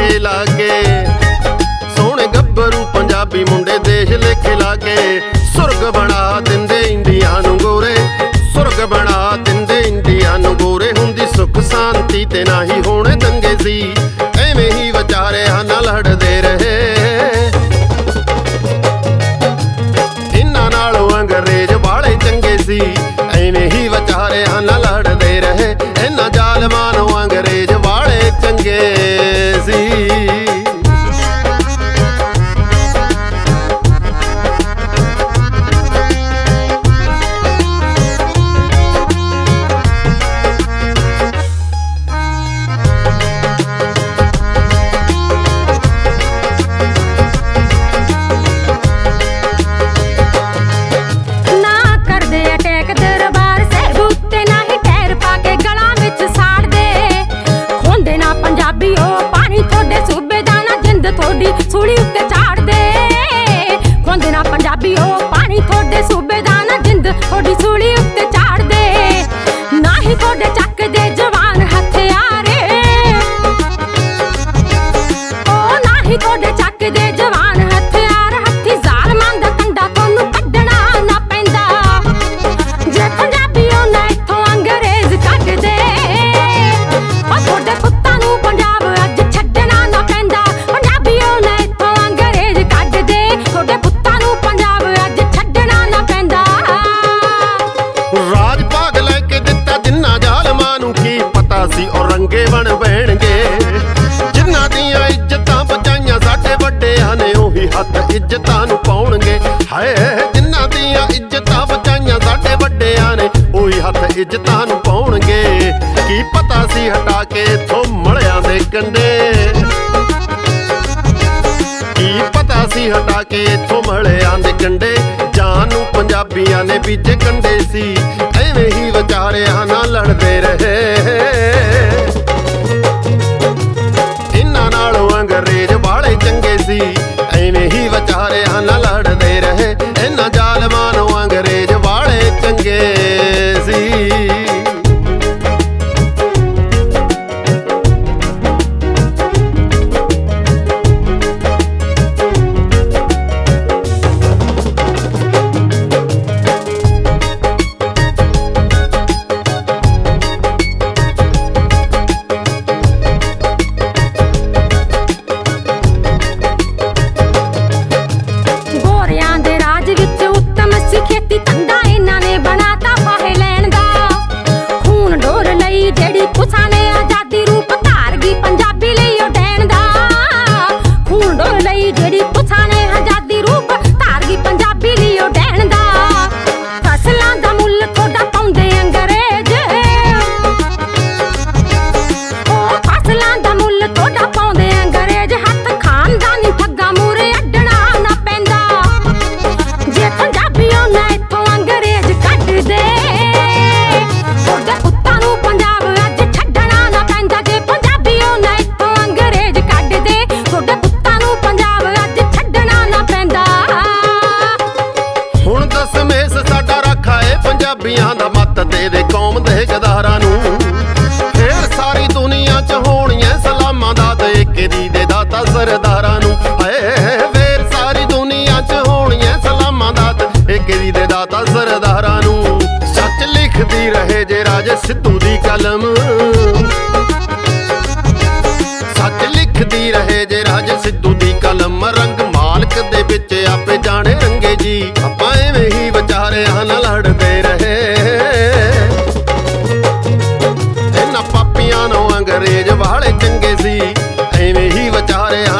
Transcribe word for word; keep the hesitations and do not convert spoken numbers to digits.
ਟੀਕੇ ਲਾ ਕੇ। ਸੋਹਣੇ ਗੱਭਰੂ ਪੰਜਾਬੀ ਮੁੰਡੇ ਦੇਸ਼ ਲੇਖੇ ਲਾ ਕੇ ਸੁਰਗ ਬਣਾ ਦਿੰਦੇ ਇੰਡੀਆ ਨੂੰ ਗੋਰੇ, ਸੁਰਗ ਬਣਾ ਦਿੰਦੇ ਇੰਡੀਆ ਨੂੰ ਗੋਰੇ। ਹੁੰਦੀ ਸੁੱਖ ਸ਼ਾਂਤੀ ਤੇ ਨਾ ਹੀ ਹੋਣੇ ਦੰਗੇ ਸੀ, ਐਵੇਂ ਹੀ ਵਿਚਾਰਿਆਂ ਨਾਲ ਲੜਦੇ ਰਹੇ। ਇਹਨਾਂ ਨਾਲੋਂ ਅੰਗਰੇਜ਼ ਵਾਲੇ ਚੰਗੇ ਸੀ, ਐਵੇਂ ਹੀ ਵਿਚਾਰਿਆਂ ਨਾਲ ਲੜਦੇ ਰਹੇ। ਇਹਨਾਂ ਜ਼ਾਲਮਾਂ ਨੂੰ ਅੰਗਰੇਜ਼ ਵਾਲੇ ਚੰਗੇ ਸੀ। ਸੂਲੀ ਉੱਤੇ ਝਾੜਦੇ ਖੁੰਦੇ ਨਾ ਪੰਜਾਬੀ ਉਹ ਪਾਣੀ ਤੁਹਾਡੇ ਸੂਬੇ ਦਾ ਨਾ ਜਿੰਦ ਤੁਹਾਡੀ ਸੂਲੀ ਉੱਤੇ ਝਾੜਦੇ। ਨਾ ਹੀ ਤੁਹਾਡੇ ਚੱਕਦੇ ਜਵਾਨ ਹਥਿਆਰੇ, ਉਹ ਨਾ ਹੀ ਤੁਹਾਡੇ ਚੱਕਦੇ ਜਵਾਨ ਹਥਿਆਰ। ਹੱਥੀ ਜ਼ਾਲਮਾਂ ਦਾ ਕੰਡਾ ਤੁਹਾਨੂੰ ਕੱਢਣਾ ਨਾ ਪੈਂਦਾ, ਜੇ ਪੰਜਾਬੀ ਉਹ ਨਾ ਇੱਥੋਂ ਅੰਗਰੇਜ਼ ਕੱਢਦੇ। ਉਹ ਤੁਹਾਡੇ ਪੁੱਤਾਂ ਨੂੰ ਪੰਜਾਬ ਅੱਜ ਛੱਡਣਾ ਨਾ ਪੈਂਦਾ, ਪੰਜਾਬੀ ਉਹ ਨਾ ਇੱਥੋਂ ਅੰਗਰੇਜ਼ ਕੱਢਦੇ। ਤੁਹਾਡੇ ਪੁੱਤਾਂ ਨੂੰ ਪੰਜਾਬ ਅੱਜ ਛੱਡਣਾ ਨਾ ਪੈਂਦਾ। ਰਾਜ ਭਾਗ ਲੈ ਕੇ ਦਿੱਤਾ ਜਿੰਨਾ ਜ਼ਾਲਮਾਂ ਨੂੰ ਕੀ ਪਤਾ ਸੀ ਉਹ ਰੰਗੇ ਬਣ ਬਹਿਣਗੇ। ਜਿਨ੍ਹਾਂ ਦੀਆਂ ਇੱਜ਼ਤਾਂ ਬਚਾਈਆਂ ਸਾਡੇ ਵੱਡਿਆਂ ਨੇ ਉਹੀ ਹੱਥ ਇੱਜ਼ਤਾਂ ਨੂੰ ਪਾਉਣਗੇ। ਹਾਏ ਜਿਨ੍ਹਾਂ ਦੀਆਂ ਇੱਜ਼ਤਾਂ ਬਚਾਈਆਂ ਸਾਡੇ ਵੱਡਿਆਂ ਨੇ ਉਹੀ ਹੱਥ ਇੱਜ਼ਤਾਂ ਨੂੰ ਪਾਉਣਗੇ। ਕੀ ਪਤਾ ਸੀ ਹਟਾ ਕੇ ਇੱਥੋਂ ਮਲਿਆਂ ਦੇ ਕੰਡੇ, ਕੀ ਪਤਾ ਸੀ ਹਟਾ ਕੇ ਇੱਥੋਂ ਮਲਿਆਂ ਦੇ ਕੰਡੇ। ਜਾਨ ਨੂੰ ਪੰਜਾਬੀਆਂ ਨੇ ਬੀਜੇ ਕੰਡੇ ਸੀ, ਐਵੇਂ ਹੀ ਵਿਚਾਰਿਆਂ ਨਾਲ ਲੜਦੇ ਰਹੇ। ਇਹਨਾਂ ਨਾਲੋਂ ਅੰਗਰੇਜ਼ ਵਾਲੇ ਚੰਗੇ ਸੀ, ਐਵੇਂ ਹੀ ਵਿਚਾਰਿਆਂ ਨਾਲ ਲੜਦੇ ਰਹੇ। ਇਹਨਾਂ ਜ਼ਾਲਮਾਂ ਨੂੰ ਅੰਗਰੇਜ਼ ਵਾਲੇ ਚੰਗੇ ਸੀ। ਖੇਤੀ ਧੰਦਾ ਇਹਨਾਂ ਨੇ ਬਣਾਤਾ ਫਾਹੇ ਲੈਣ ਦਾ। ਖੂਨ ਡੋਰ ਲਈ ਜਿਹੜੀ ਕੁਛਾਂ ਨੇ ਆਜ਼ਾਦੀ ਰੂਪ ਧਾਰ ਗਈ ਪੰਜਾਬੀ ਲਈ ਉਹ ਡੈਣ ਦਾ। ਖੂਨ ਡੋਰ ਲਈ ਜਿਹੜੀ ਕੁਛਾਂ ਨੇ ਆਜ਼ਾਦੀ ਰੂਪ ਧਾਰ ਗਈ ਪੰਜਾਬੀ ਲਈ ਉਹ ਡੈਣ ਦਾ। ਫਸਲਾਂ ਦਾ ਮੁੱਲ ਤੁਹਾਡਾ ਪਾਉਂਦੇ ਅੰਗਰੇਜ਼, ਉਹ ਫਸਲਾਂ ਦਾ ਮੁੱਲ ਤੁਹਾਡਾ ਪਾਉਂਦੇ ਅੰਗਰੇਜ਼। ਹੱਥ ਖਾਨਦਾਨੀ ਠੱਗਾਂ ਮੂਹਰੇ ਅੱਡਣਾ ਨਾ ਪੈਂਦਾ, ਜੇ ਪੰਜਾਬੀ ਨਾ ਇੱਥੋਂ ਅੰਗਰੇਜ਼ ਕੱਢਦੇ। ਤੁਹਾਡੇ ਪੁੱਤਾਂ ਨੂੰ ਪੰਜਾਬ ਅੱਜ ਛੱਡਣਾ ਨਾ ਪੈਂਦਾ, ਜੇ ਪੰਜਾਬੀ ਉਹ ਨਾ ਇੱਥੋਂ ਅੰਗਰੇਜ਼ ਕੱਢਦੇ। ਤੁਹਾਡੇ ਪੁੱਤਾਂ ਨੂੰ ਪੰਜਾਬ ਅੱਜ ਛੱਡਣਾ ਨਾ ਪੈਂਦਾ। ਹੁਣ ਦਸਮੇਸ਼ ਸਾਡਾ ਰਾਖਾ ਏ ਪੰਜਾਬੀਆਂ ਦਾ, ਮੱਤ ਦੇ ਦੇ ਕੌਮ ਦੇ ਗਦਾਰਾਂ ਨੂੰ। ਫੇਰ ਸਾਰੀ ਦੁਨੀਆ ਚ ਹੋਣੀਆਂ ਸਲਾਮਾਂ ਦਾ ਦੇ ਕੇ ਦੀ ਦੇ ਦਾਤਾ ਸਰਦਾਰਾਂ ਨੂੰ। ਹਾਏ ਫੇਰ ਸਾਰੀ ਦੁਨੀਆ ਚ ਹੋਣੀਆਂ ਸਲਾਮਾਂ ਦਾ ਦੀ ਦੇ ਦਾਤਾ ਸਰਦਾਰਾਂ ਨੂੰ। ਸੱਚ ਲਿਖਦੀ ਰਹੇ ਜੇ ਰਾਜੇ ਸਿੱਧੂ ਦੀ ਕਲਮ, ਸੱਚ ਲਿਖਦੀ ਰਹੇ ਜੇ ਰਾਜੇ ਸਿੱਧੂ ਦੀ ਕਲਮ। ਰੰਗ ਮਾਲਕ ਦੇ ਵਿੱਚ ਆਪੇ ਜਾਣੇ ਰੰਗੇ ਜੀ, ਆਪਾਂ ਐਵੇਂ ਹੀ ਵਿਚਾਰਿਆਂ ਨਾਲ ਲੜਦੇ ਰਹੇ। ਇਹਨਾਂ ਪਾਪੀਆਂ ਨੂੰ ਅੰਗਰੇਜ਼ ਵਾਲੇ ਚੰਗੇ ਸੀ, ਐਵੇਂ ਹੀ ਵਿਚਾਰਿਆਂ